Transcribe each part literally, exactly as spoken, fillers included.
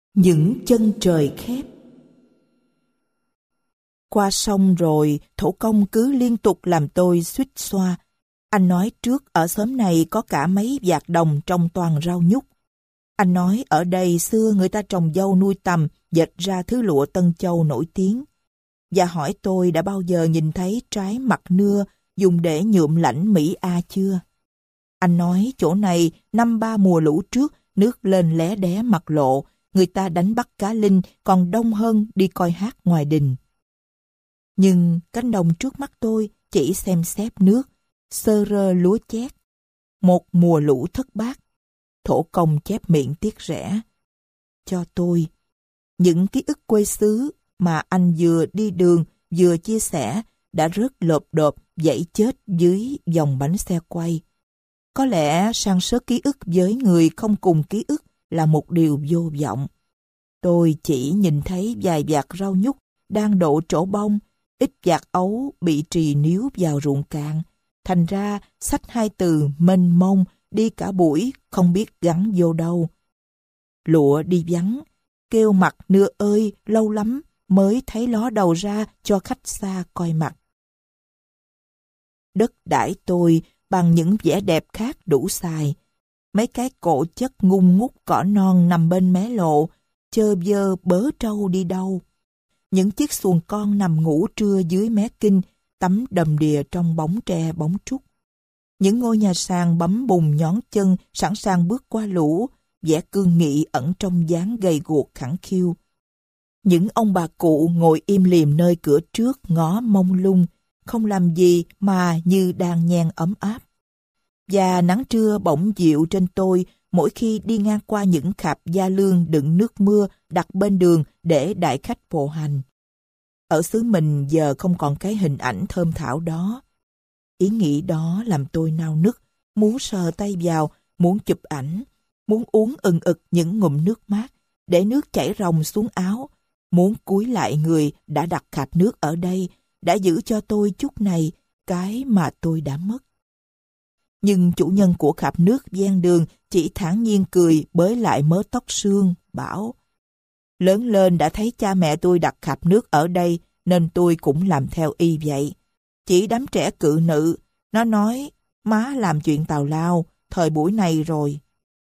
Những chân trời khép. Qua sông rồi, thổ công cứ liên tục làm tôi xuýt xoa. Anh nói trước ở xóm này có cả mấy vạt đồng trồng toàn rau nhút. Anh nói ở đây xưa người ta trồng dâu nuôi tầm, dệt ra thứ lụa Tân Châu nổi tiếng. Và hỏi tôi đã bao giờ nhìn thấy trái mặt nưa dùng để nhuộm lãnh Mỹ A chưa? Anh nói chỗ này năm ba mùa lũ trước nước lên lé đé mặt lộ, người ta đánh bắt cá linh còn đông hơn đi coi hát ngoài đình. Nhưng cánh đồng trước mắt tôi chỉ xem xếp nước, sơ rơ lúa chét. Một mùa lũ thất bát, thổ công chép miệng tiếc rẻ. Cho tôi, những ký ức quê xứ mà anh vừa đi đường vừa chia sẻ đã rớt lộp độp dãy chết dưới dòng bánh xe quay. Có lẽ san sớt ký ức với người không cùng ký ức là một điều vô vọng. Tôi chỉ nhìn thấy vài vạt rau nhút đang đổ trổ bông, ít vạt ấu bị trì níu vào ruộng cạn. Thành ra xách hai từ mênh mông đi cả buổi không biết gắn vô đâu. Lụa đi vắng, kêu mặt nưa ơi lâu lắm mới thấy ló đầu ra cho khách xa coi mặt. Đất đãi tôi bằng những vẻ đẹp khác đủ xài. Mấy cái cổ chất ngung ngút cỏ non nằm bên mé lộ, chơ vơ bớ trâu đi đâu. Những chiếc xuồng con nằm ngủ trưa dưới mé kinh, tắm đầm đìa trong bóng tre bóng trúc. Những ngôi nhà sàn bấm bùng nhón chân sẵn sàng bước qua lũ, vẻ cương nghị ẩn trong dáng gầy guộc khẳng khiu. Những ông bà cụ ngồi im lìm nơi cửa trước ngó mông lung, không làm gì mà như đang nhen ấm áp. Và nắng trưa bỗng dịu trên tôi mỗi khi đi ngang qua những khạp gia lương đựng nước mưa đặt bên đường để đãi khách bộ hành. Ở xứ mình giờ không còn cái hình ảnh thơm thảo đó. Ý nghĩ đó làm tôi nao nức, muốn sờ tay vào, muốn chụp ảnh, muốn uống ừng ực những ngụm nước mát, để nước chảy ròng xuống áo, muốn cúi lại người đã đặt khạp nước ở đây, đã giữ cho tôi chút này, cái mà tôi đã mất. Nhưng chủ nhân của khạp nước ven đường chỉ thản nhiên cười bới lại mớ tóc sương, bảo: lớn lên đã thấy cha mẹ tôi đặt khạp nước ở đây nên tôi cũng làm theo y vậy. Chỉ đám trẻ cự nữ, nó nói má làm chuyện tào lao, thời buổi này rồi.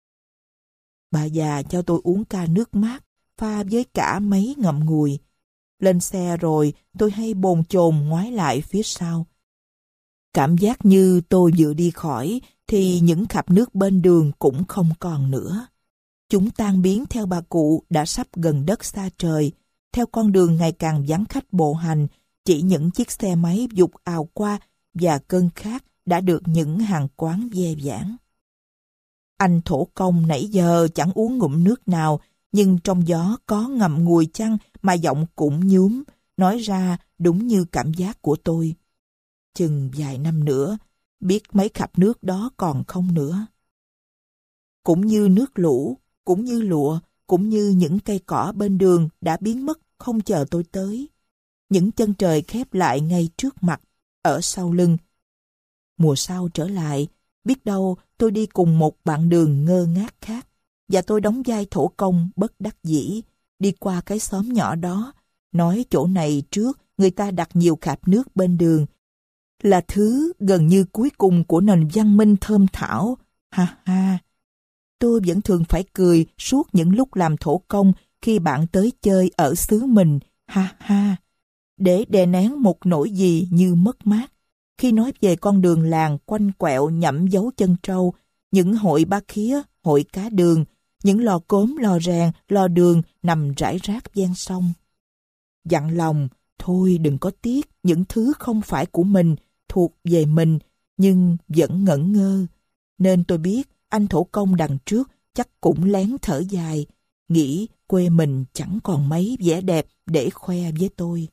Bà già cho tôi uống ca nước mát, pha với cả mấy ngậm ngùi. Lên xe rồi tôi hay bồn chồn ngoái lại phía sau. Cảm giác như tôi vừa đi khỏi thì những khạp nước bên đường cũng không còn nữa. Chúng tan biến theo bà cụ đã sắp gần đất xa trời, theo con đường ngày càng vắng khách bộ hành, chỉ những chiếc xe máy vụt ào qua và cơn khát đã được những hàng quán ve vãn. Anh thổ công nãy giờ chẳng uống ngụm nước nào, nhưng trong gió có ngậm ngùi chăng mà giọng cũng nhúm, nói ra đúng như cảm giác của tôi. Chừng vài năm nữa, biết mấy khạp nước đó còn không nữa. Cũng như nước lũ, cũng như lụa, cũng như những cây cỏ bên đường đã biến mất không chờ tôi tới. Những chân trời khép lại ngay trước mặt, ở sau lưng. Mùa sau trở lại, biết đâu tôi đi cùng một bạn đường ngơ ngác khác, và tôi đóng vai thổ công bất đắc dĩ, đi qua cái xóm nhỏ đó, nói chỗ này trước người ta đặt nhiều khạp nước bên đường, là thứ gần như cuối cùng của nền văn minh thơm thảo. Ha ha! Tôi vẫn thường phải cười suốt những lúc làm thổ công khi bạn tới chơi ở xứ mình. Ha ha! Để đè nén một nỗi gì như mất mát. Khi nói về con đường làng quanh quẹo nhẫm dấu chân trâu, những hội ba khía, hội cá đường, những lò cốm, lò rèn, lò đường nằm rải rác ven sông. Dặn lòng, thôi đừng có tiếc những thứ không phải của mình, thuộc về mình, nhưng vẫn ngẩn ngơ. Nên tôi biết anh thổ công đằng trước chắc cũng lén thở dài, nghĩ quê mình chẳng còn mấy vẻ đẹp để khoe với tôi.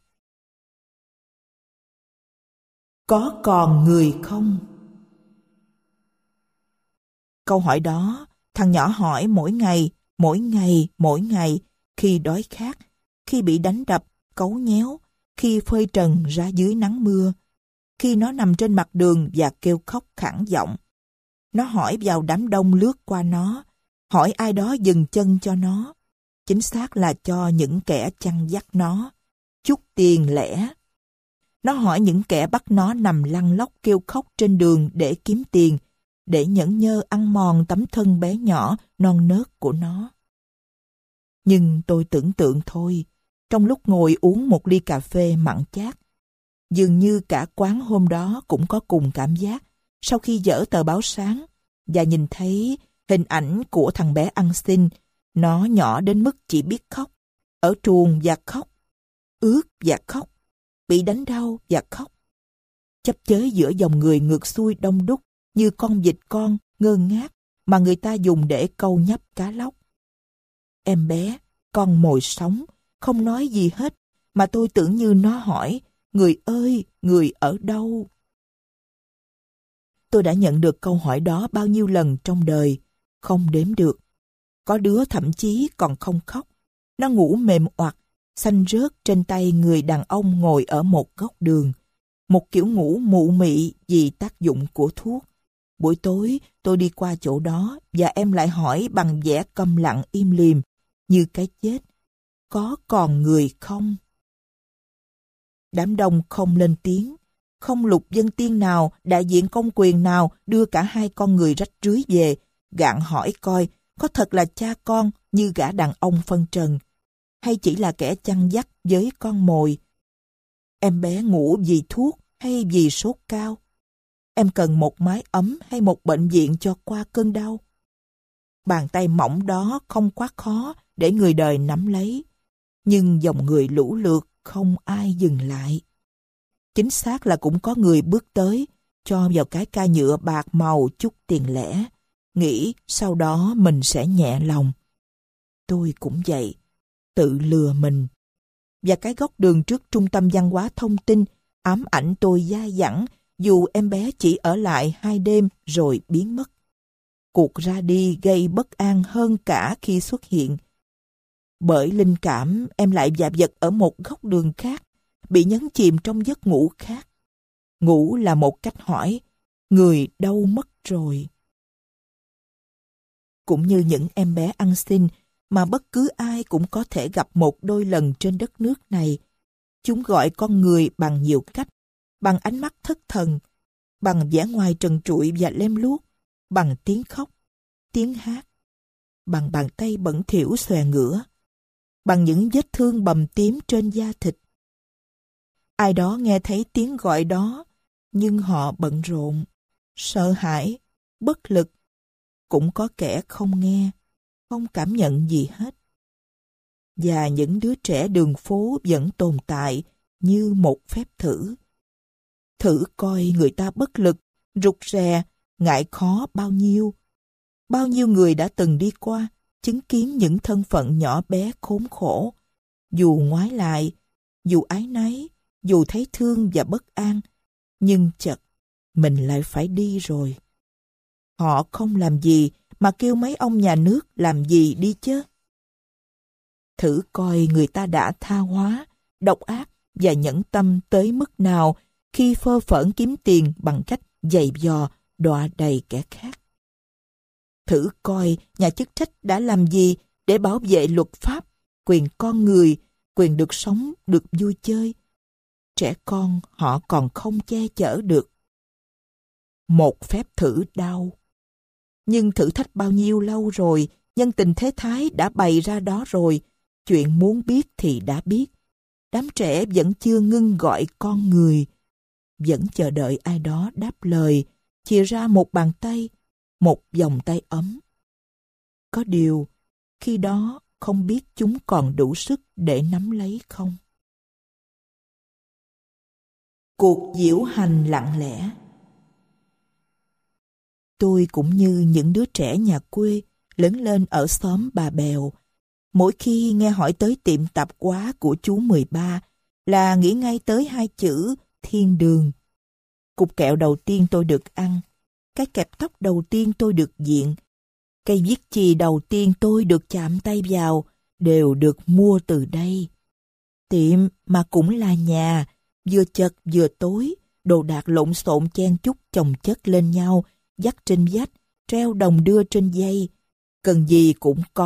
Có còn người không? Câu hỏi đó, thằng nhỏ hỏi mỗi ngày, mỗi ngày, mỗi ngày, khi đói khát, khi bị đánh đập, cấu nhéo, khi phơi trần ra dưới nắng mưa, khi nó nằm trên mặt đường và kêu khóc khản giọng. Nó hỏi vào đám đông lướt qua nó, hỏi ai đó dừng chân cho nó. Chính xác là cho những kẻ chăn dắt nó, chút tiền lẻ. Nó hỏi những kẻ bắt nó nằm lăn lóc kêu khóc trên đường để kiếm tiền, để nhẫn nhơ ăn mòn tấm thân bé nhỏ, non nớt của nó. Nhưng tôi tưởng tượng thôi, trong lúc ngồi uống một ly cà phê mặn chát, dường như cả quán hôm đó cũng có cùng cảm giác sau khi dở tờ báo sáng và nhìn thấy hình ảnh của thằng bé ăn xin. Nó nhỏ đến mức chỉ biết khóc, ở truồng và khóc, ướt và khóc, bị đánh đau và khóc, chấp chới giữa dòng người ngược xuôi đông đúc như con vịt con ngơ ngác mà người ta dùng để câu nhấp cá lóc. Em bé, con mồi sống, không nói gì hết, mà tôi tưởng như nó hỏi, người ơi, người ở đâu? Tôi đã nhận được câu hỏi đó bao nhiêu lần trong đời, không đếm được. Có đứa thậm chí còn không khóc. Nó ngủ mềm oặt, xanh rớt trên tay người đàn ông ngồi ở một góc đường. Một kiểu ngủ mụ mị vì tác dụng của thuốc. Buổi tối tôi đi qua chỗ đó và em lại hỏi bằng vẻ câm lặng im lìm, như cái chết. Có còn người không? Đám đông không lên tiếng. Không lục dân tiên nào, đại diện công quyền nào đưa cả hai con người rách rưới về, gạn hỏi coi có thật là cha con như gã đàn ông phân trần, hay chỉ là kẻ chăn dắt với con mồi. Em bé ngủ vì thuốc hay vì sốt cao? Em cần một mái ấm hay một bệnh viện cho qua cơn đau? Bàn tay mỏng đó không quá khó để người đời nắm lấy, nhưng dòng người lũ lượt không ai dừng lại. Chính xác là cũng có người bước tới, cho vào cái ca nhựa bạc màu chút tiền lẻ, nghĩ sau đó mình sẽ nhẹ lòng. Tôi cũng vậy, tự lừa mình. Và cái góc đường trước trung tâm văn hóa thông tin ám ảnh tôi dai dẳng, dù em bé chỉ ở lại hai đêm rồi biến mất. Cuộc ra đi gây bất an hơn cả khi xuất hiện. Bởi linh cảm, em lại dạp vật ở một góc đường khác, bị nhấn chìm trong giấc ngủ khác. Ngủ là một cách hỏi, người đâu mất rồi? Cũng như những em bé ăn xin mà bất cứ ai cũng có thể gặp một đôi lần trên đất nước này. Chúng gọi con người bằng nhiều cách, bằng ánh mắt thất thần, bằng vẻ ngoài trần trụi và lem luốc, bằng tiếng khóc, tiếng hát, bằng bàn tay bẩn thỉu xòe ngửa, bằng những vết thương bầm tím trên da thịt. Ai đó nghe thấy tiếng gọi đó, nhưng họ bận rộn, sợ hãi, bất lực. Cũng có kẻ không nghe, không cảm nhận gì hết. Và những đứa trẻ đường phố vẫn tồn tại như một phép thử. Thử coi người ta bất lực, rụt rè, ngại khó bao nhiêu. Bao nhiêu người đã từng đi qua, chứng kiến những thân phận nhỏ bé khốn khổ. Dù ngoái lại, dù áy náy, dù thấy thương và bất an, nhưng chợt mình lại phải đi rồi. Họ không làm gì mà kêu mấy ông nhà nước làm gì đi chứ. Thử coi người ta đã tha hóa, độc ác và nhẫn tâm tới mức nào khi phơ phỡn kiếm tiền bằng cách giày vò, đọa đầy kẻ khác. Thử coi nhà chức trách đã làm gì để bảo vệ luật pháp, quyền con người, quyền được sống, được vui chơi. Trẻ con họ còn không che chở được. Một phép thử đau. Nhưng thử thách bao nhiêu lâu rồi, nhân tình thế thái đã bày ra đó rồi, chuyện muốn biết thì đã biết. Đám trẻ vẫn chưa ngưng gọi con người, vẫn chờ đợi ai đó đáp lời, chìa ra một bàn tay, một vòng tay ấm. Có điều, khi đó không biết chúng còn đủ sức để nắm lấy không. Cuộc diễu hành lặng lẽ. Tôi cũng như những đứa trẻ nhà quê lớn lên ở xóm Bà Bèo. Mỗi khi nghe hỏi tới tiệm tạp hóa của chú mười ba là nghĩ ngay tới hai chữ thiên đường. Cục kẹo đầu tiên tôi được ăn, cái kẹp tóc đầu tiên tôi được diện, cây viết chì đầu tiên tôi được chạm tay vào đều được mua từ đây. Tiệm mà cũng là nhà, vừa chật vừa tối, đồ đạc lộn xộn chen chúc chồng chất lên nhau, dắt trên vách, treo đồng đưa trên dây. Cần gì cũng có,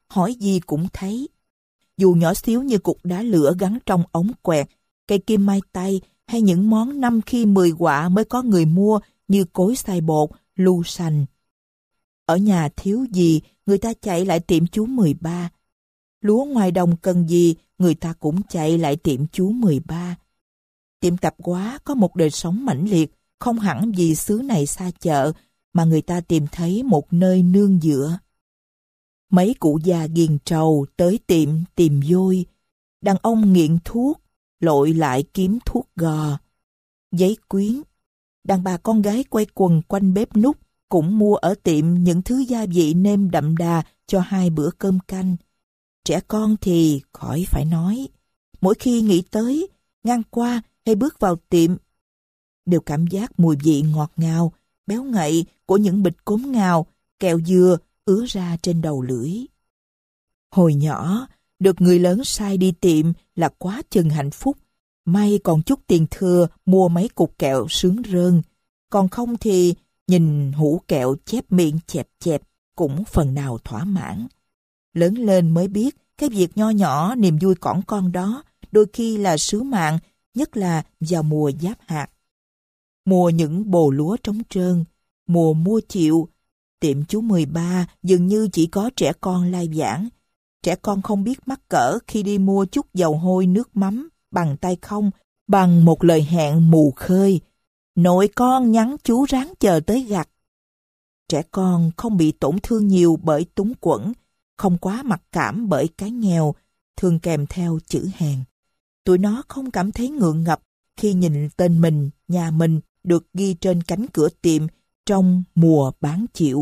hỏi gì cũng thấy. Dù nhỏ xíu như cục đá lửa gắn trong ống quẹt, cây kim mai tay hay những món năm khi mười quạ mới có người mua như cối xay bột, lu sành. Ở nhà thiếu gì, người ta chạy lại tiệm chú mười ba. Lúa ngoài đồng cần gì, người ta cũng chạy lại tiệm chú mười ba. Tiệm tạp hóa có một đời sống mãnh liệt, không hẳn vì xứ này xa chợ, mà người ta tìm thấy một nơi nương dựa. Mấy cụ già ghiền trầu tới tiệm tìm vôi. Đàn ông nghiện thuốc, lội lại kiếm thuốc gò. Giấy quyến. Đàn bà con gái quay quần quanh bếp núc, cũng mua ở tiệm những thứ gia vị nêm đậm đà cho hai bữa cơm canh. Trẻ con thì khỏi phải nói. Mỗi khi nghĩ tới, ngang qua hay bước vào tiệm, đều cảm giác mùi vị ngọt ngào, béo ngậy của những bịch cốm ngào, kẹo dừa ứa ra trên đầu lưỡi. Hồi nhỏ, được người lớn sai đi tiệm là quá chừng hạnh phúc. May còn chút tiền thừa mua mấy cục kẹo sướng rơn. Còn không thì nhìn hũ kẹo chép miệng chẹp chẹp cũng phần nào thỏa mãn. Lớn lên mới biết cái việc nho nhỏ niềm vui cỏn con đó đôi khi là sứ mạng, nhất là vào mùa giáp hạt. Mùa những bồ lúa trống trơn, mùa mua chịu, tiệm chú mười ba dường như chỉ có trẻ con lai vãng. Trẻ con không biết mắc cỡ khi đi mua chút dầu hôi nước mắm bằng tay không, bằng một lời hẹn mù khơi. Nội con nhắn chú ráng chờ tới gặt. Trẻ con không bị tổn thương nhiều bởi túng quẫn, không quá mặc cảm bởi cái nghèo, thường kèm theo chữ hèn. Tụi nó không cảm thấy ngượng ngập khi nhìn tên mình, nhà mình được ghi trên cánh cửa tiệm trong mùa bán chịu.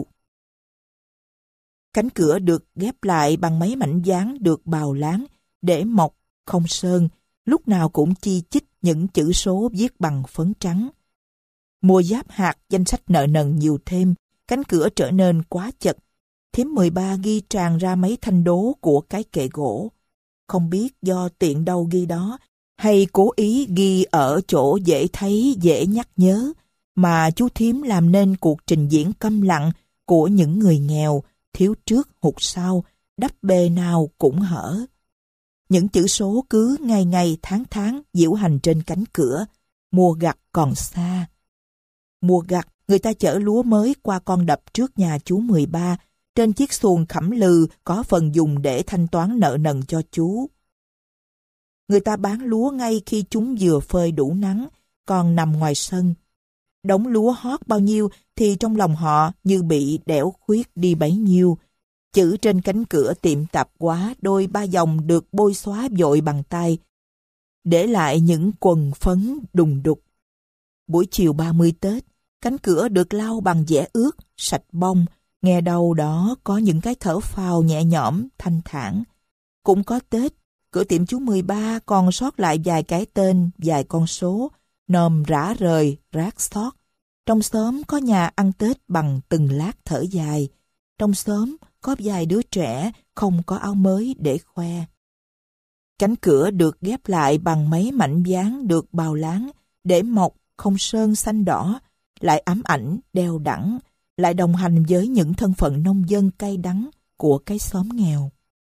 Cánh cửa được ghép lại bằng mấy mảnh dán được bào láng, để mộc, không sơn, lúc nào cũng chi chít những chữ số viết bằng phấn trắng. Mùa giáp hạt, danh sách nợ nần nhiều thêm, cánh cửa trở nên quá chật. Thím mười ba ghi tràn ra mấy thanh đố của cái kệ gỗ. Không biết do tiện đâu ghi đó, hay cố ý ghi ở chỗ dễ thấy, dễ nhắc nhớ, mà chú thím làm nên cuộc trình diễn câm lặng của những người nghèo, thiếu trước hụt sau, đắp bề nào cũng hở. Những chữ số cứ ngày ngày tháng tháng diễu hành trên cánh cửa, mùa gặt còn xa. Mùa gặt, người ta chở lúa mới qua con đập trước nhà chú mười ba, trên chiếc xuồng khẩm lừ có phần dùng để thanh toán nợ nần cho chú. Người ta bán lúa ngay khi chúng vừa phơi đủ nắng, còn nằm ngoài sân. Đống lúa hót bao nhiêu thì trong lòng họ như bị đẽo khuyết đi bấy nhiêu. Chữ trên cánh cửa tiệm tạp hóa đôi ba dòng được bôi xóa vội bằng tay, để lại những quần phấn đùng đục. Buổi chiều ba mươi Tết, cánh cửa được lau bằng dẻ ướt, sạch bông, nghe đâu đó có những cái thở phào nhẹ nhõm, thanh thản. Cũng có Tết, cửa tiệm chú mười ba còn sót lại vài cái tên, vài con số, nòm rã rời, rác xót. Trong xóm có nhà ăn Tết bằng từng lát thở dài. Trong xóm có vài đứa trẻ không có áo mới để khoe. Cánh cửa được ghép lại bằng mấy mảnh dán được bào láng, để mộc, không sơn xanh đỏ, lại ám ảnh, đeo đẳng, lại đồng hành với những thân phận nông dân cay đắng của cái xóm nghèo.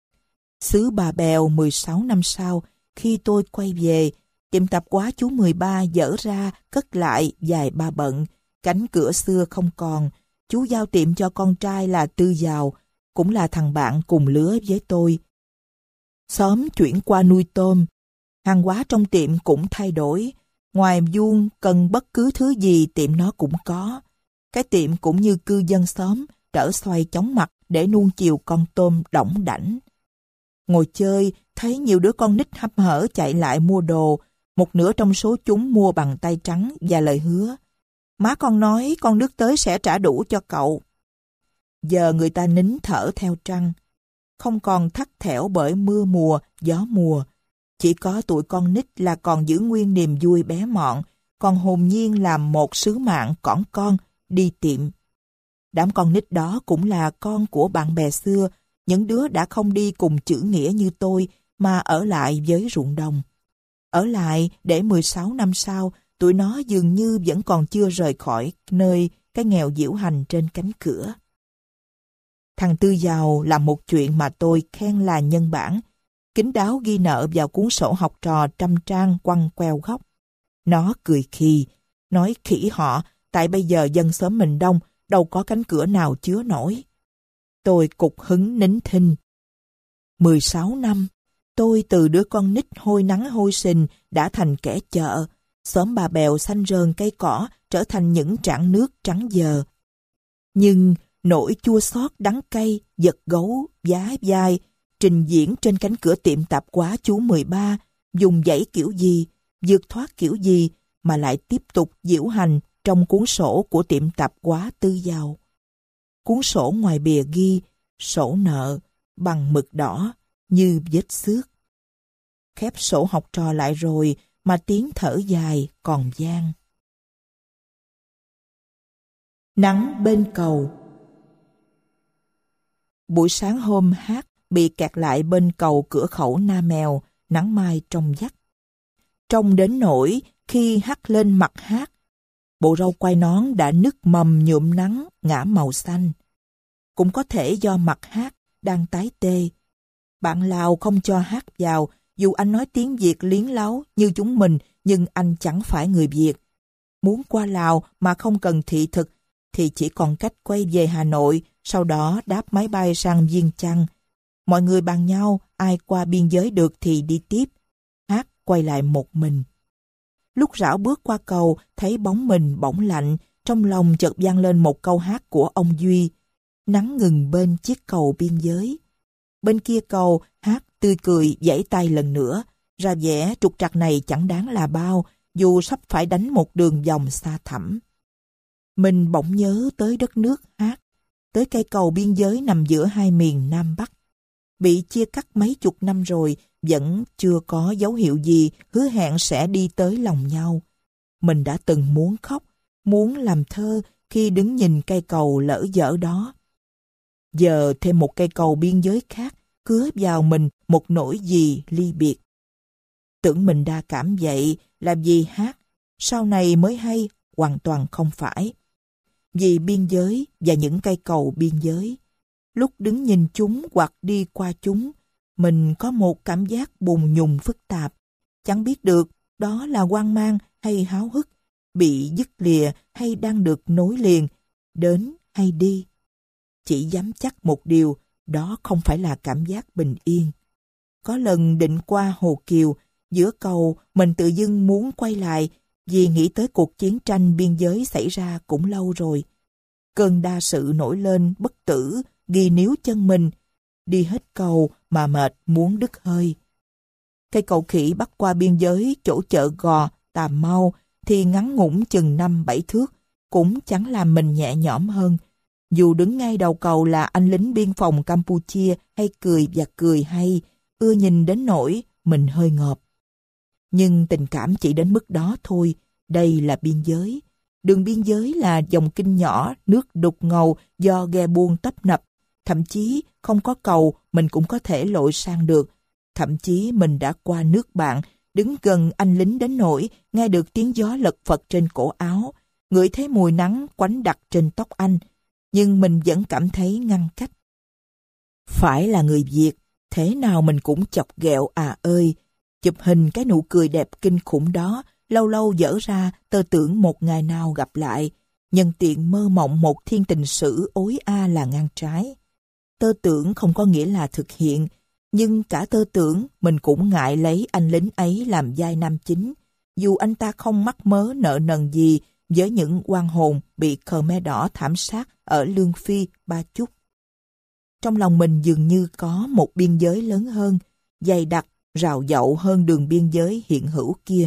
Xứ Bà Bèo mười sáu năm sau, khi tôi quay về, tiệm tạp hóa chú mười ba dỡ ra, cất lại vài ba bận, cánh cửa xưa không còn. Chú giao tiệm cho con trai là Tư Giàu, cũng là thằng bạn cùng lứa với tôi. Xóm chuyển qua nuôi tôm, hàng hóa trong tiệm cũng thay đổi. Ngoài vuông cần bất cứ thứ gì tiệm nó cũng có. Cái tiệm cũng như cư dân xóm, trở xoay chóng mặt để nuông chiều con tôm đỏng đảnh. Ngồi chơi, thấy nhiều đứa con nít hăm hở chạy lại mua đồ, một nửa trong số chúng mua bằng tay trắng và lời hứa: má con nói con nước tới sẽ trả đủ cho cậu. Giờ người ta nín thở theo trăng, không còn thắt thẻo bởi mưa mùa, gió mùa. Chỉ có tụi con nít là còn giữ nguyên niềm vui bé mọn, còn hồn nhiên làm một sứ mạng cỏn con, đi tiệm. Đám con nít đó cũng là con của bạn bè xưa, những đứa đã không đi cùng chữ nghĩa như tôi, mà ở lại với ruộng đồng. Ở lại để mười sáu năm sau, tụi nó dường như vẫn còn chưa rời khỏi nơi cái nghèo diễu hành trên cánh cửa. Thằng Tư Giàu làm một chuyện mà tôi khen là nhân bản. Kín đáo ghi nợ vào cuốn sổ học trò trăm trang quăng queo góc. Nó cười khì, nói khỉ họ, tại bây giờ dân xóm mình đông, đâu có cánh cửa nào chứa nổi. Tôi cục hứng nín thinh. mười sáu năm, tôi từ đứa con nít hôi nắng hôi sình đã thành kẻ chợ. Xóm Bà Bèo xanh rờn cây cỏ trở thành những trảng nước trắng dờ. Nhưng nỗi chua xót đắng cay, giật gấu, giá dai, trình diễn trên cánh cửa tiệm tạp hóa chú mười ba, dùng dãy kiểu gì, vượt thoát kiểu gì mà lại tiếp tục diễu hành trong cuốn sổ của tiệm tạp hóa Tư Giàu. Cuốn sổ ngoài bìa ghi sổ nợ bằng mực đỏ như vết xước. Khép sổ học trò lại rồi mà tiếng thở dài còn vang. Nắng bên cầu. Buổi sáng hôm Hát bị kẹt lại bên cầu cửa khẩu Nam Mèo, nắng mai trong vắt. Trông đến nỗi khi hắt lên mặt Hát, bộ râu quai nón đã nứt mầm nhuộm nắng ngả màu xanh. Cũng có thể do mặt Hát đang tái tê. Bạn Lào không cho Hát vào, dù anh nói tiếng Việt liến láo như chúng mình, nhưng anh chẳng phải người Việt. Muốn qua Lào mà không cần thị thực thì chỉ còn cách quay về Hà Nội, sau đó đáp máy bay sang Viêng Chăn. Mọi người bàn nhau, ai qua biên giới được thì đi tiếp. Hát quay lại một mình. Lúc rảo bước qua cầu, thấy bóng mình bỗng lạnh, trong lòng chợt vang lên một câu hát của ông Duy. Nắng ngừng bên chiếc cầu biên giới. Bên kia cầu, Hát tươi cười giãy tay lần nữa, ra vẻ trục trặc này chẳng đáng là bao, dù sắp phải đánh một đường vòng xa thẳm. Mình bỗng nhớ tới đất nước Hát, tới cây cầu biên giới nằm giữa hai miền Nam Bắc. Bị chia cắt mấy chục năm rồi, vẫn chưa có dấu hiệu gì hứa hẹn sẽ đi tới lòng nhau. Mình đã từng muốn khóc, muốn làm thơ khi đứng nhìn cây cầu lỡ dở đó. Giờ thêm một cây cầu biên giới khác cứa vào mình một nỗi gì ly biệt. Tưởng mình đa cảm vậy là vì Hát, sau này mới hay hoàn toàn không phải. Vì biên giới và những cây cầu biên giới. Lúc đứng nhìn chúng hoặc đi qua chúng, mình có một cảm giác bùng nhùng phức tạp. Chẳng biết được đó là hoang mang hay háo hức, bị dứt lìa hay đang được nối liền, đến hay đi. Chỉ dám chắc một điều, đó không phải là cảm giác bình yên. Có lần định qua Hồ Kiều, giữa cầu mình tự dưng muốn quay lại vì nghĩ tới cuộc chiến tranh biên giới xảy ra cũng lâu rồi. Cơn đa sự nổi lên bất tử, ghi níu chân mình. Đi hết cầu mà mệt muốn đứt hơi. Cây cầu khỉ bắc qua biên giới chỗ chợ Gò, Tà Mau thì ngắn ngủn chừng năm bảy thước, cũng chẳng làm mình nhẹ nhõm hơn. Dù đứng ngay đầu cầu là anh lính biên phòng Campuchia hay cười và cười hay, ưa nhìn đến nỗi mình hơi ngợp. Nhưng tình cảm chỉ đến mức đó thôi, đây là biên giới. Đường biên giới là dòng kinh nhỏ, nước đục ngầu do ghe buôn tấp nập. Thậm chí không có cầu mình cũng có thể lội sang được. Thậm chí mình đã qua nước bạn, đứng gần anh lính đến nỗi nghe được tiếng gió lật phật trên cổ áo, ngửi thấy mùi nắng quánh đặc trên tóc anh. Nhưng mình vẫn cảm thấy ngăn cách. Phải là người Việt, thế nào mình cũng chọc ghẹo à ơi. Chụp hình cái nụ cười đẹp kinh khủng đó, lâu lâu dở ra tơ tưởng một ngày nào gặp lại, nhân tiện mơ mộng một thiên tình sử ối a là ngang trái. Tơ tưởng không có nghĩa là thực hiện, nhưng cả tơ tưởng mình cũng ngại lấy anh lính ấy làm vai nam chính, dù anh ta không mắc mớ nợ nần gì với những oan hồn bị Khmer Đỏ thảm sát ở Lương Phi, Ba Chúc. Trong lòng mình dường như có một biên giới lớn hơn, dày đặc, rào dậu hơn đường biên giới hiện hữu kia.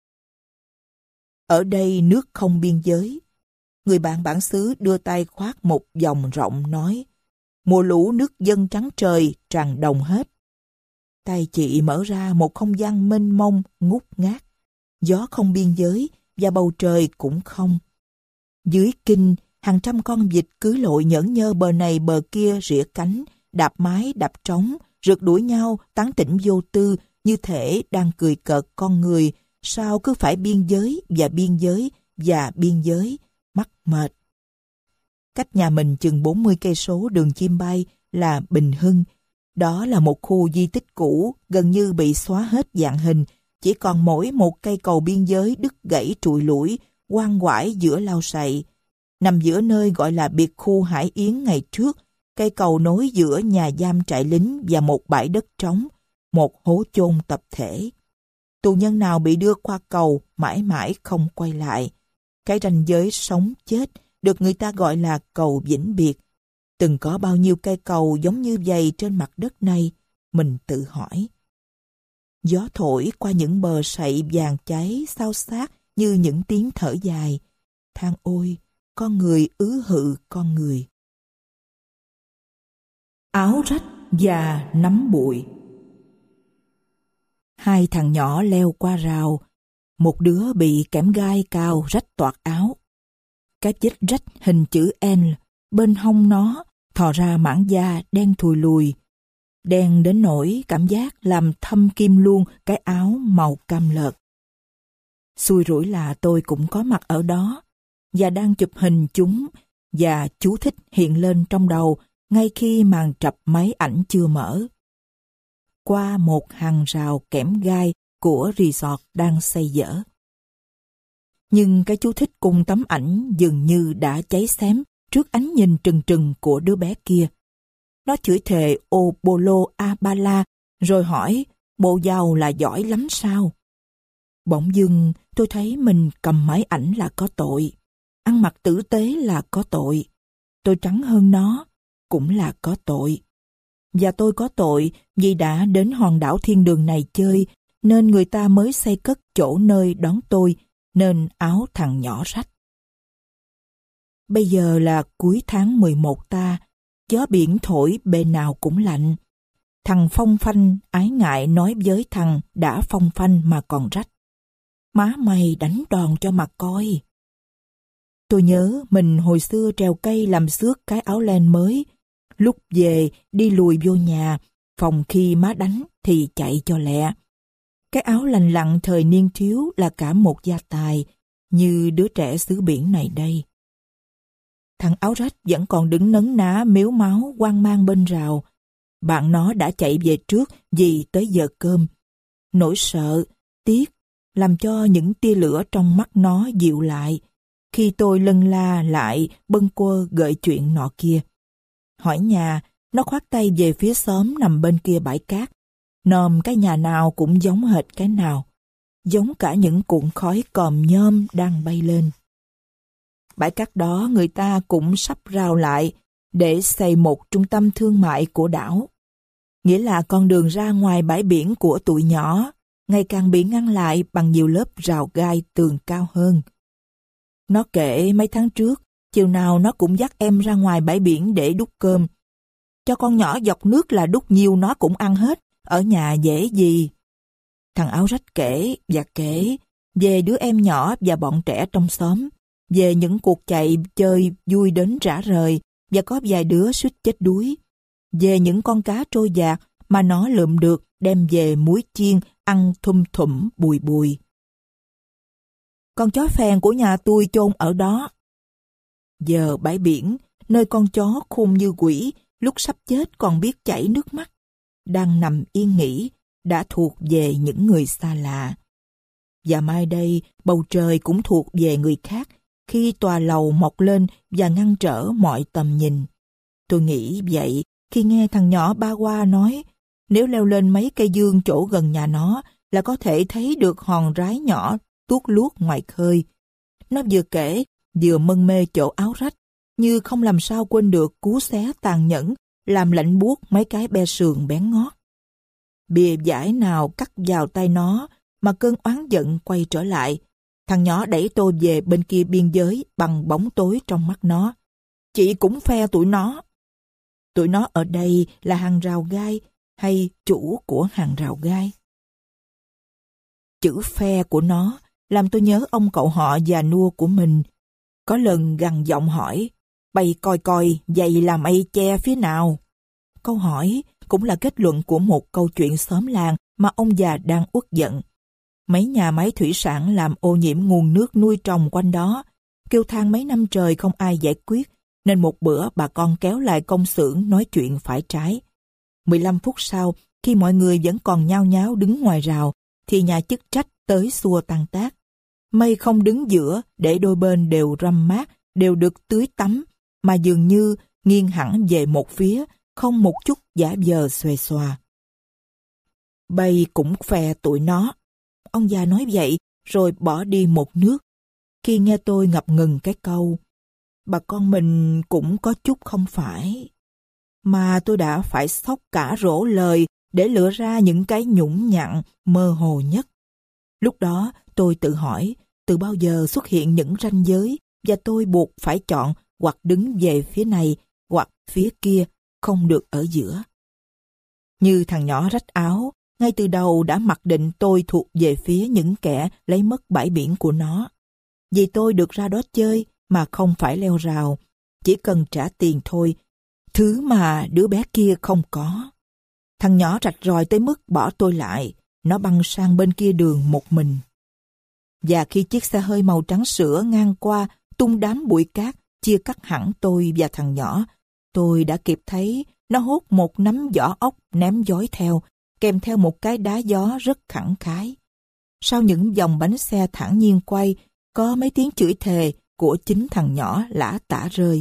Ở đây nước không biên giới. Người bạn bản xứ đưa tay khoác một vòng rộng nói, mùa lũ nước dâng trắng trời, tràn đồng hết. Tay chị mở ra một không gian mênh mông, ngút ngát. Gió không biên giới và bầu trời cũng không. Dưới kinh, hàng trăm con vịt cứ lội nhởn nhơ bờ này bờ kia rỉa cánh, đạp mái đạp trống, rượt đuổi nhau, tán tỉnh vô tư, như thể đang cười cợt con người, sao cứ phải biên giới và biên giới và biên giới, mắc mệt. Cách nhà mình chừng bốn mươi cây số đường chim bay, là Bình Hưng. Đó là một khu di tích cũ, gần như bị xóa hết dạng hình, chỉ còn mỗi một cây cầu biên giới đứt gãy trụi lủi, oan oải giữa lao sậy. Nằm giữa nơi gọi là biệt khu Hải Yến ngày trước, cây cầu nối giữa nhà giam trại lính và một bãi đất trống, một hố chôn tập thể. Tù nhân nào bị đưa qua cầu mãi mãi không quay lại. Cái ranh giới sống chết được người ta gọi là cầu vĩnh biệt. Từng có bao nhiêu cây cầu giống như vậy trên mặt đất này, mình tự hỏi. Gió thổi qua những bờ sậy vàng cháy xao xát như những tiếng thở dài. Than ôi, con người ứ hự con người. Áo rách và nắm bụi. Hai thằng nhỏ leo qua rào. Một đứa bị kẽm gai cao rách toạc áo. Cái vết rách hình chữ L bên hông nó thò ra mảng da đen thùi lùi. Đen đến nỗi cảm giác làm thâm kim luôn cái áo màu cam lợt. Xui rủi là tôi cũng có mặt ở đó và đang chụp hình chúng, và chú thích hiện lên trong đầu ngay khi màn trập máy ảnh chưa mở. Qua một hàng rào kẽm gai của resort đang xây dở. Nhưng cái chú thích cùng tấm ảnh dường như đã cháy xém trước ánh nhìn trừng trừng của đứa bé kia. Nó chửi thề ô bô lô a ba la, rồi hỏi bộ giàu là giỏi lắm sao? Bỗng dưng tôi thấy mình cầm máy ảnh là có tội, ăn mặc tử tế là có tội, tôi trắng hơn nó cũng là có tội. Và tôi có tội vì đã đến hòn đảo thiên đường này chơi, nên người ta mới xây cất chỗ nơi đón tôi, nên áo thằng nhỏ rách. Bây giờ là cuối tháng mười một ta, gió biển thổi bề nào cũng lạnh. Thằng phong phanh ái ngại nói với thằng đã phong phanh mà còn rách. Má mày đánh đòn cho mà coi. Tôi nhớ mình hồi xưa trèo cây làm xước cái áo len mới. Lúc về đi lùi vô nhà, phòng khi má đánh thì chạy cho lẹ. Cái áo lành lặn thời niên thiếu là cả một gia tài, như đứa trẻ xứ biển này đây. Thằng áo rách vẫn còn đứng nấn ná mếu máu hoang mang bên rào. Bạn nó đã chạy về trước vì tới giờ cơm. Nỗi sợ, tiếc, làm cho những tia lửa trong mắt nó dịu lại, khi tôi lân la lại bâng quơ gợi chuyện nọ kia. Hỏi nhà, nó khoác tay về phía xóm nằm bên kia bãi cát. Nòm cái nhà nào cũng giống hệt cái nào, giống cả những cuộn khói còm nhôm đang bay lên. Bãi cát đó người ta cũng sắp rào lại để xây một trung tâm thương mại của đảo. Nghĩa là con đường ra ngoài bãi biển của tụi nhỏ ngày càng bị ngăn lại bằng nhiều lớp rào gai tường cao hơn. Nó kể mấy tháng trước, chiều nào nó cũng dắt em ra ngoài bãi biển để đút cơm. Cho con nhỏ dọc nước là đút nhiều nó cũng ăn hết, ở nhà dễ gì. Thằng áo rách kể và kể về đứa em nhỏ và bọn trẻ trong xóm, về những cuộc chạy chơi vui đến rã rời và có vài đứa suýt chết đuối, về những con cá trôi dạt mà nó lượm được đem về muối chiên ăn thum thủm bùi bùi. Con chó phèn của nhà tôi chôn ở đó. Giờ bãi biển, nơi con chó khôn như quỷ, lúc sắp chết còn biết chảy nước mắt, đang nằm yên nghỉ, đã thuộc về những người xa lạ. Và mai đây, bầu trời cũng thuộc về người khác, khi tòa lầu mọc lên và ngăn trở mọi tầm nhìn. Tôi nghĩ vậy khi nghe thằng nhỏ ba qua nói, nếu leo lên mấy cây dương chỗ gần nhà nó là có thể thấy được hòn rái nhỏ tuốt luốt ngoài khơi. Nó vừa kể, vừa mân mê chỗ áo rách, như không làm sao quên được cú xé tàn nhẫn, làm lạnh buốt mấy cái be sườn bén ngót. Bìa vải nào cắt vào tay nó, mà cơn oán giận quay trở lại. Thằng nhỏ đẩy tôi về bên kia biên giới bằng bóng tối trong mắt nó. Chị cũng phe tụi nó. Tụi nó ở đây là hàng rào gai hay chủ của hàng rào gai? Chữ phe của nó làm tôi nhớ ông cậu họ già nua của mình. Có lần gằn giọng hỏi, bày coi coi giày làm mày che phía nào? Câu hỏi cũng là kết luận của một câu chuyện xóm làng mà ông già đang uất giận. Mấy nhà máy thủy sản làm ô nhiễm nguồn nước nuôi trồng quanh đó, kêu than mấy năm trời không ai giải quyết, nên một bữa bà con kéo lại công xưởng nói chuyện phải trái. mười lăm phút sau, khi mọi người vẫn còn nhao nháo đứng ngoài rào, thì nhà chức trách tới xua tan tác. Mây không đứng giữa để đôi bên đều râm mát, đều được tưới tắm, mà dường như nghiêng hẳn về một phía, không một chút giả vờ xuề xòa. Bay cũng phe tụi nó. Ông già nói vậy, rồi bỏ đi một nước. Khi nghe tôi ngập ngừng cái câu, bà con mình cũng có chút không phải, mà tôi đã phải xóc cả rổ lời để lựa ra những cái nhũng nhặn mơ hồ nhất. Lúc đó tôi tự hỏi, từ bao giờ xuất hiện những ranh giới và tôi buộc phải chọn hoặc đứng về phía này hoặc phía kia, không được ở giữa. Như thằng nhỏ rách áo, ngay từ đầu đã mặc định tôi thuộc về phía những kẻ lấy mất bãi biển của nó. Vì tôi được ra đó chơi mà không phải leo rào, chỉ cần trả tiền thôi, thứ mà đứa bé kia không có. Thằng nhỏ rạch ròi tới mức bỏ tôi lại, nó băng sang bên kia đường một mình. Và khi chiếc xe hơi màu trắng sữa ngang qua, tung đám bụi cát, chia cắt hẳn tôi và thằng nhỏ, tôi đã kịp thấy nó hốt một nắm vỏ ốc ném dối theo, kèm theo một cái đá gió rất khẳng khái. Sau những dòng bánh xe thản nhiên quay, có mấy tiếng chửi thề của chính thằng nhỏ lả tả rơi.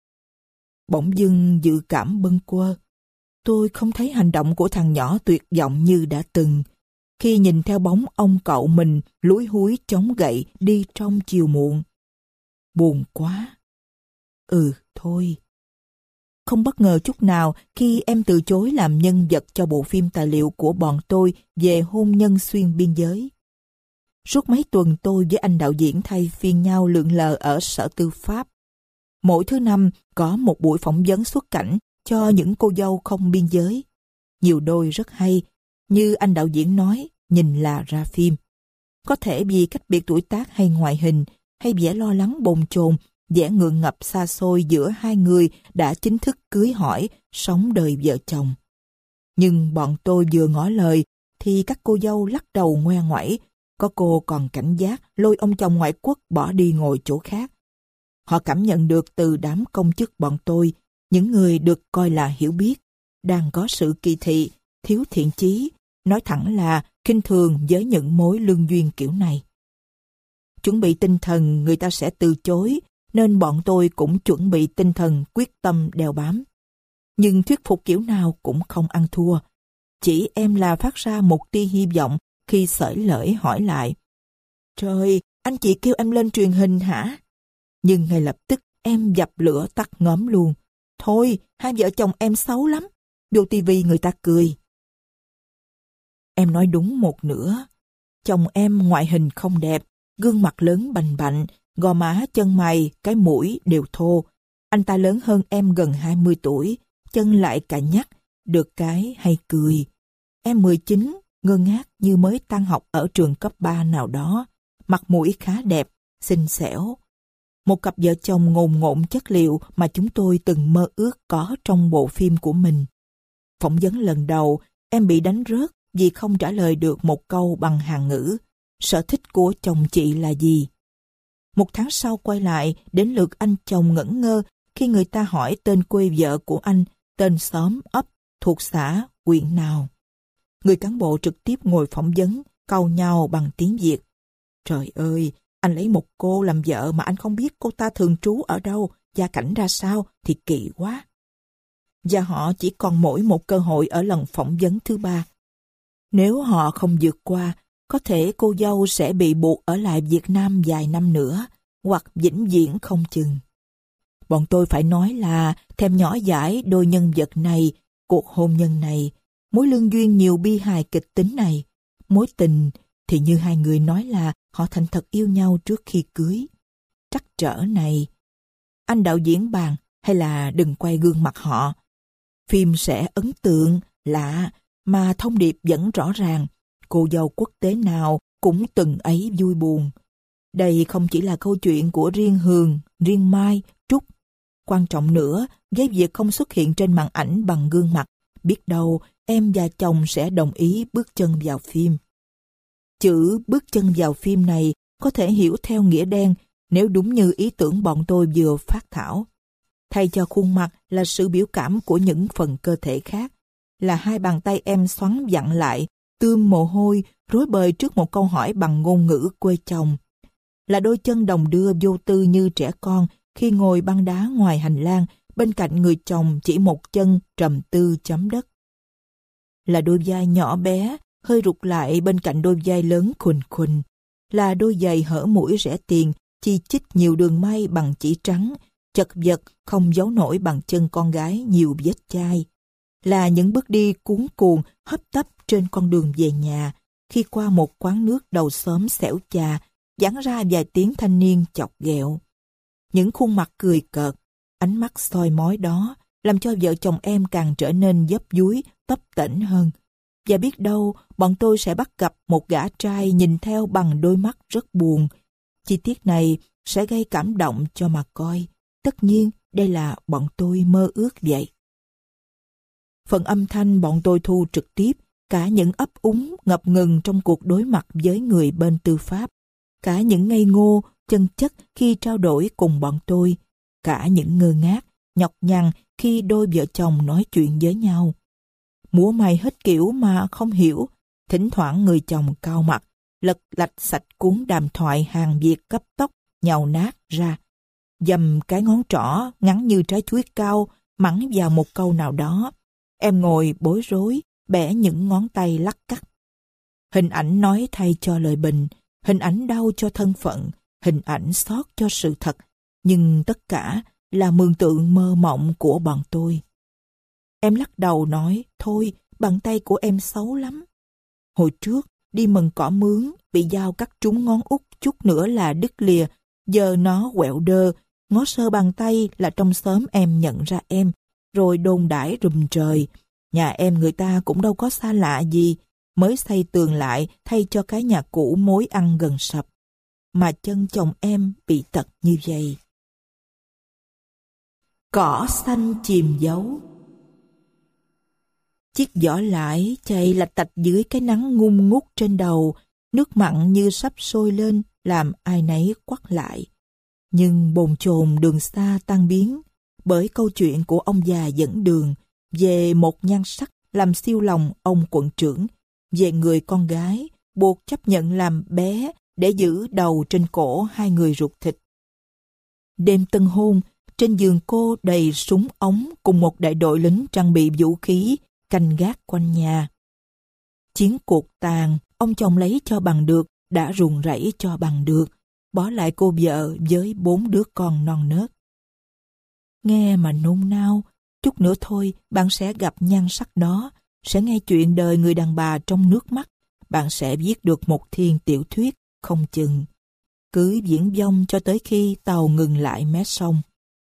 Bỗng dưng dự cảm bâng quơ. Tôi không thấy hành động của thằng nhỏ tuyệt vọng như đã từng, khi nhìn theo bóng ông cậu mình lúi húi chống gậy đi trong chiều muộn. Buồn quá. Ừ, thôi. Không bất ngờ chút nào khi em từ chối làm nhân vật cho bộ phim tài liệu của bọn tôi về hôn nhân xuyên biên giới. Suốt mấy tuần tôi với anh đạo diễn thay phiên nhau lượn lờ ở Sở Tư pháp. Mỗi thứ năm có một buổi phỏng vấn xuất cảnh cho những cô dâu không biên giới. Nhiều đôi rất hay, như anh đạo diễn nói, nhìn là ra phim. Có thể vì cách biệt tuổi tác hay ngoại hình, hay vẻ lo lắng bồn chồn, vẻ ngượng ngập xa xôi giữa hai người đã chính thức cưới hỏi, sống đời vợ chồng. Nhưng bọn tôi vừa ngỏ lời, thì các cô dâu lắc đầu ngoe ngoẩy, có cô còn cảnh giác lôi ông chồng ngoại quốc bỏ đi ngồi chỗ khác. Họ cảm nhận được từ đám công chức bọn tôi, những người được coi là hiểu biết, đang có sự kỳ thị, thiếu thiện chí, nói thẳng là khinh thường với những mối lương duyên kiểu này. Chuẩn bị tinh thần người ta sẽ từ chối, nên bọn tôi cũng chuẩn bị tinh thần quyết tâm đeo bám. Nhưng thuyết phục kiểu nào cũng không ăn thua. Chỉ em là phát ra một tia hy vọng khi Sởi Lởi hỏi lại. Trời, anh chị kêu em lên truyền hình hả? Nhưng ngay lập tức em dập lửa tắt ngóm luôn. Thôi, hai vợ chồng em xấu lắm. Vô tivi người ta cười. Em nói đúng một nửa. Chồng em ngoại hình không đẹp, gương mặt lớn bành bạnh, gò má, chân mày, cái mũi đều thô. Anh ta lớn hơn em gần hai mươi tuổi, chân lại cà nhắc, được cái hay cười. Em mười chín, ngơ ngác như mới tan học ở trường cấp ba nào đó, mặt mũi khá đẹp, xinh xẻo. Một cặp vợ chồng ngồn ngộn chất liệu mà chúng tôi từng mơ ước có trong bộ phim của mình. Phỏng vấn lần đầu, em bị đánh rớt vì không trả lời được một câu bằng Hàn ngữ. Sở thích của chồng chị là gì? Một tháng sau quay lại, đến lượt anh chồng ngẩn ngơ khi người ta hỏi tên quê vợ của anh, tên xóm, ấp, thuộc xã, huyện nào. Người cán bộ trực tiếp ngồi phỏng vấn, cau nhau bằng tiếng Việt. Trời ơi, anh lấy một cô làm vợ mà anh không biết cô ta thường trú ở đâu, gia cảnh ra sao thì kỳ quá. Và họ chỉ còn mỗi một cơ hội ở lần phỏng vấn thứ ba. Nếu họ không vượt qua, có thể cô dâu sẽ bị buộc ở lại Việt Nam vài năm nữa, hoặc vĩnh viễn không chừng. Bọn tôi phải nói là thèm nhỏ dãi đôi nhân vật này, cuộc hôn nhân này, mối lương duyên nhiều bi hài kịch tính này. Mối tình thì như hai người nói là họ thành thật yêu nhau trước khi cưới. Trắc trở này, anh đạo diễn bàn hay là đừng quay gương mặt họ. Phim sẽ ấn tượng, lạ, mà thông điệp vẫn rõ ràng. Cô dâu quốc tế nào cũng từng ấy vui buồn. Đây không chỉ là câu chuyện của riêng Hường, riêng Mai, Trúc. Quan trọng nữa, với việc không xuất hiện trên màn ảnh bằng gương mặt, biết đâu em và chồng sẽ đồng ý bước chân vào phim. Chữ bước chân vào phim này có thể hiểu theo nghĩa đen nếu đúng như ý tưởng bọn tôi vừa phát thảo. Thay cho khuôn mặt là sự biểu cảm của những phần cơ thể khác, là hai bàn tay em xoắn vặn lại, tươm mồ hôi, rối bời trước một câu hỏi bằng ngôn ngữ quê chồng. Là đôi chân đồng đưa vô tư như trẻ con khi ngồi băng đá ngoài hành lang, bên cạnh người chồng chỉ một chân trầm tư chấm đất. Là đôi vai nhỏ bé, hơi rụt lại bên cạnh đôi vai lớn khuỳnh khuỳnh. Là đôi giày hở mũi rẻ tiền, chi chít nhiều đường may bằng chỉ trắng, chật vật không giấu nổi bằng chân con gái nhiều vết chai. Là những bước đi cuống cuồng hấp tấp trên con đường về nhà, khi qua một quán nước đầu xóm xẻo chà, vẳng ra vài tiếng thanh niên chọc ghẹo. Những khuôn mặt cười cợt, ánh mắt soi mói đó làm cho vợ chồng em càng trở nên dấp dúi, tấp tễnh hơn. Và biết đâu bọn tôi sẽ bắt gặp một gã trai nhìn theo bằng đôi mắt rất buồn. Chi tiết này sẽ gây cảm động cho mà coi. Tất nhiên đây là bọn tôi mơ ước vậy. Phần âm thanh bọn tôi thu trực tiếp, cả những ấp úng ngập ngừng trong cuộc đối mặt với người bên tư pháp, cả những ngây ngô, chân chất khi trao đổi cùng bọn tôi, cả những ngơ ngác, nhọc nhằn khi đôi vợ chồng nói chuyện với nhau. Múa may hết kiểu mà không hiểu, thỉnh thoảng người chồng cau mặt, lật lạch sạch cuốn đàm thoại hàng Việt cấp tốc, nhàu nát ra, dầm cái ngón trỏ ngắn như trái chuối cao, mắng vào một câu nào đó. Em ngồi bối rối, bẻ những ngón tay lắc cắt. Hình ảnh nói thay cho lời bình, hình ảnh đau cho thân phận, hình ảnh xót cho sự thật, nhưng tất cả là mường tượng mơ mộng của bọn tôi. Em lắc đầu nói, thôi, bàn tay của em xấu lắm. Hồi trước, đi mần cỏ mướn, bị dao cắt trúng ngón út chút nữa là đứt lìa, giờ nó quẹo đơ, ngó sơ bàn tay là trong xóm em nhận ra em, rồi đồn đãi rùm trời. Nhà em người ta cũng đâu có xa lạ gì, mới xây tường lại thay cho cái nhà cũ mối ăn gần sập. Mà chân chồng em bị tật như vậy. Cỏ xanh chìm dấu. Chiếc giỏ lãi chạy lạch tạch dưới cái nắng ngung ngút trên đầu, nước mặn như sắp sôi lên làm ai nấy quắt lại. Nhưng bồn chồn đường xa tan biến bởi câu chuyện của ông già dẫn đường về một nhan sắc làm siêu lòng ông quận trưởng, về người con gái buộc chấp nhận làm bé để giữ đầu trên cổ hai người ruột thịt. Đêm tân hôn, trên giường cô đầy súng ống cùng một đại đội lính trang bị vũ khí canh gác quanh nhà. Chiến cuộc tàn, ông chồng lấy cho bằng được, đã ruồng rẫy cho bằng được, bỏ lại cô vợ với bốn đứa con non nớt. Nghe mà nôn nao, chút nữa thôi bạn sẽ gặp nhan sắc đó, sẽ nghe chuyện đời người đàn bà trong nước mắt, bạn sẽ viết được một thiên tiểu thuyết không chừng. Cứ diễn vong cho tới khi tàu ngừng lại mé sông.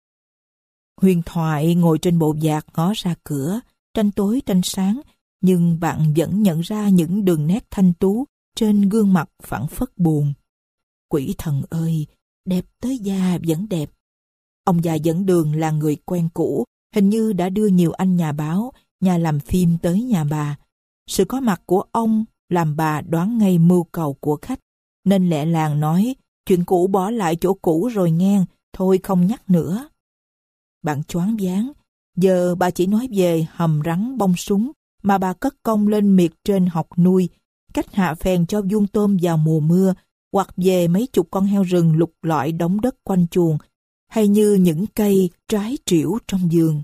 Huyền thoại ngồi trên bộ dạc ngó ra cửa, tranh tối tranh sáng, nhưng bạn vẫn nhận ra những đường nét thanh tú trên gương mặt phảng phất buồn. Quỷ thần ơi, đẹp tới da vẫn đẹp. Ông già dẫn đường là người quen cũ, hình như đã đưa nhiều anh nhà báo, nhà làm phim tới nhà bà. Sự có mặt của ông làm bà đoán ngay mưu cầu của khách, nên lẹ làng nói, chuyện cũ bỏ lại chỗ cũ rồi nghe, thôi không nhắc nữa. Bạn choáng váng, giờ bà chỉ nói về hầm rắn bông súng mà bà cất công lên miệt trên học nuôi, cách hạ phèn cho vuông tôm vào mùa mưa, hoặc về mấy chục con heo rừng lục lọi đống đất quanh chuồng, hay như những cây trái trĩu trong vườn.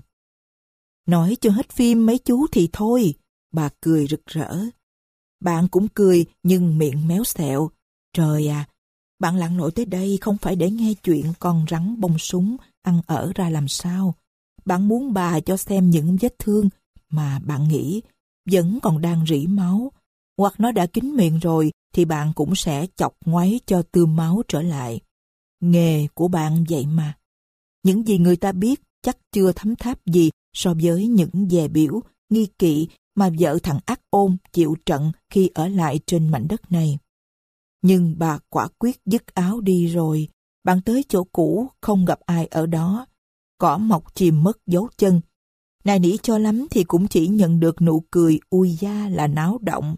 Nói cho hết phim mấy chú thì thôi, bà cười rực rỡ. Bạn cũng cười nhưng miệng méo xẹo. Trời à, bạn lặn lội tới đây không phải để nghe chuyện con rắn bông súng ăn ở ra làm sao. Bạn muốn bà cho xem những vết thương mà bạn nghĩ vẫn còn đang rỉ máu, hoặc nó đã kín miệng rồi thì bạn cũng sẽ chọc ngoáy cho tươm máu trở lại. Nghề của bạn vậy mà. Những gì người ta biết chắc chưa thấm tháp gì so với những dè biểu, nghi kỵ mà vợ thằng ác ôn chịu trận khi ở lại trên mảnh đất này. Nhưng bà quả quyết dứt áo đi rồi. Bạn tới chỗ cũ không gặp ai ở đó. Cỏ mọc chìm mất dấu chân. Nài nỉ cho lắm thì cũng chỉ nhận được nụ cười ui da là náo động.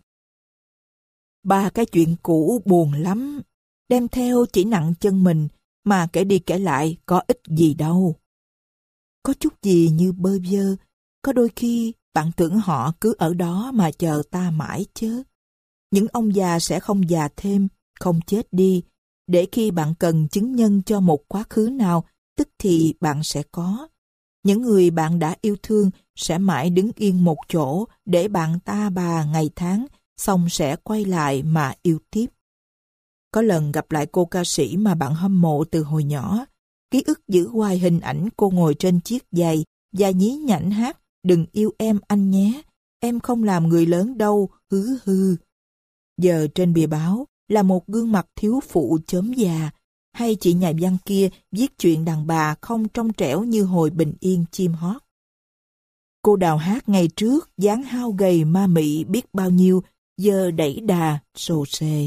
Ba cái chuyện cũ buồn lắm. Đem theo chỉ nặng chân mình, mà kể đi kể lại có ích gì đâu. có chút gì như bơ vơ. Có đôi khi bạn tưởng họ cứ ở đó mà chờ ta mãi chớ. Những ông già sẽ không già thêm, không chết đi, để khi bạn cần chứng nhân cho một quá khứ nào, tức thì bạn sẽ có. Những người bạn đã yêu thương sẽ mãi đứng yên một chỗ để bạn ta bà ngày tháng, xong sẽ quay lại mà yêu tiếp. Có lần gặp lại cô ca sĩ mà bạn hâm mộ từ hồi nhỏ, ký ức giữ hoài hình ảnh cô ngồi trên chiếc giày và nhí nhảnh hát "Đừng yêu em anh nhé, em không làm người lớn đâu, hứ hư." Giờ trên bìa báo là một gương mặt thiếu phụ chớm già, hay chị nhà văn kia viết chuyện đàn bà không trong trẻo như hồi bình yên chim hót. Cô đào hát ngày trước dáng hao gầy ma mị biết bao nhiêu, giờ đẩy đà sồ sề.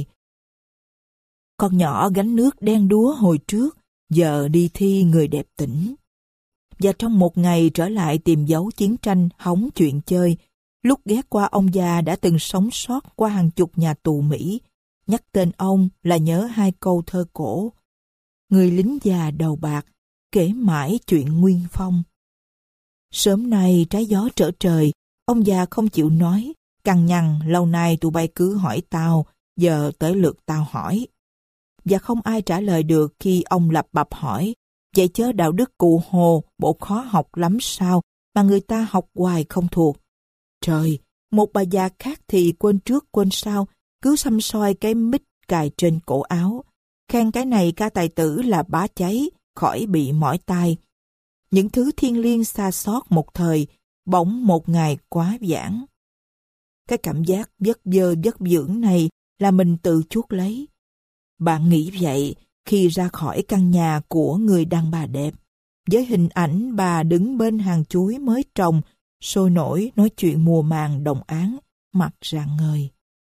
Con nhỏ gánh nước đen đúa hồi trước, giờ đi thi người đẹp tỉnh. Và trong một ngày trở lại tìm dấu chiến tranh hóng chuyện chơi, lúc ghé qua ông già đã từng sống sót qua hàng chục nhà tù Mỹ, nhắc tên ông là nhớ hai câu thơ cổ. Người lính già đầu bạc, kể mãi chuyện Nguyên Phong. Sớm nay trái gió trở trời, ông già không chịu nói, cằn nhằn lâu nay tụi bay cứ hỏi tao, giờ tới lượt tao hỏi. Và không ai trả lời được khi ông lặp bặp hỏi, vậy chớ đạo đức cụ Hồ, bộ khó học lắm sao, mà người ta học hoài không thuộc. Trời, một bà già khác thì quên trước quên sau, cứ xăm soi cái mic cài trên cổ áo, khen cái này ca tài tử là bá cháy, khỏi bị mỏi tai. Những thứ thiêng liêng xa xót một thời, bỗng một ngày quá vãng. Cái cảm giác vất vơ vất vưởng này là mình tự chuốc lấy. Bạn nghĩ vậy khi ra khỏi căn nhà của người đàn bà đẹp, với hình ảnh bà đứng bên hàng chuối mới trồng, sôi nổi nói chuyện mùa màng đồng áng, mặt rạng ngời.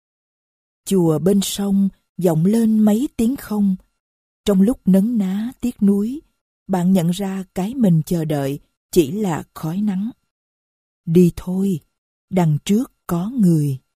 Chùa bên sông vọng lên mấy tiếng không. Trong lúc nấn ná tiếc nuối, bạn nhận ra cái mình chờ đợi chỉ là khói nắng. Đi thôi, đằng trước có người.